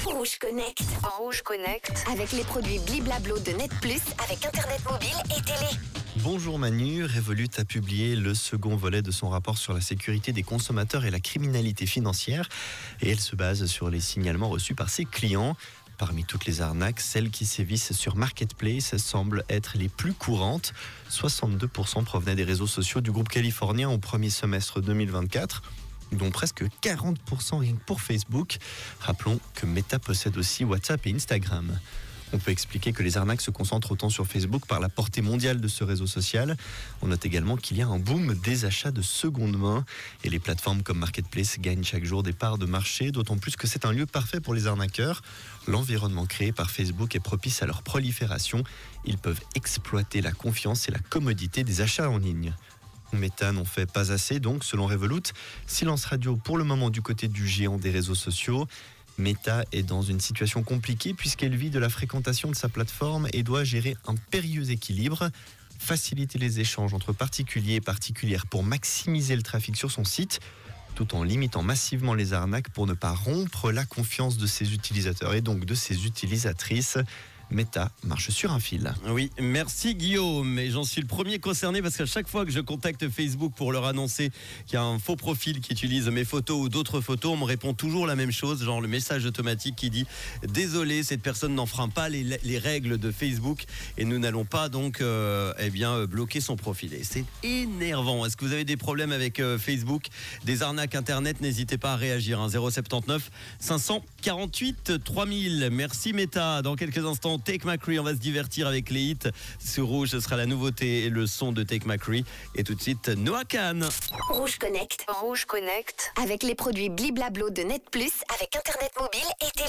Rouge Connect. En Rouge Connect. Avec les produits Bliblablo de Net Plus avec Internet mobile et télé. Bonjour Manu, Revolut a publié le second volet de son rapport sur la sécurité des consommateurs et la criminalité financière. Et elle se base sur les signalements reçus par ses clients. Parmi toutes les arnaques, celles qui sévissent sur Marketplace semblent être les plus courantes. 62% provenaient des réseaux sociaux du groupe californien au premier semestre 2024. Dont presque 40% rien que pour Facebook. Rappelons que Meta possède aussi WhatsApp et Instagram. On peut expliquer que les arnaques se concentrent autant sur Facebook par la portée mondiale de ce réseau social. On note également qu'il y a un boom des achats de seconde main et les plateformes comme Marketplace gagnent chaque jour des parts de marché, d'autant plus que c'est un lieu parfait pour les arnaqueurs. L'environnement créé par Facebook est propice à leur prolifération. Ils peuvent exploiter la confiance et la commodité des achats en ligne. Meta n'en fait pas assez, donc, selon Revolut. Silence radio pour le moment du côté du géant des réseaux sociaux. Meta est dans une situation compliquée puisqu'elle vit de la fréquentation de sa plateforme et doit gérer un périlleux équilibre. Faciliter les échanges entre particuliers et particulières pour maximiser le trafic sur son site, tout en limitant massivement les arnaques pour ne pas rompre la confiance de ses utilisateurs et donc de ses utilisatrices. Meta marche sur un fil. Oui, merci Guillaume. Et j'en suis le premier concerné parce qu'à chaque fois que je contacte Facebook pour leur annoncer qu'il y a un faux profil qui utilise mes photos ou d'autres photos, on me répond toujours la même chose, genre le message automatique qui dit « Désolé, cette personne n'enfreint pas les règles de Facebook et nous n'allons pas donc bloquer son profil. » Et c'est énervant. Est-ce que vous avez des problèmes avec Facebook, des arnaques internet? N'hésitez pas à réagir. 079 548 3000. Merci Meta. Dans quelques instants, Take McCree, on va se divertir avec les hits. Sur Rouge, ce sera la nouveauté et le son de Take McCree. Et tout de suite, Noah Kahn. Rouge Connect. En Rouge Connect. Avec les produits Bliblablo de Net Plus avec Internet mobile et télé.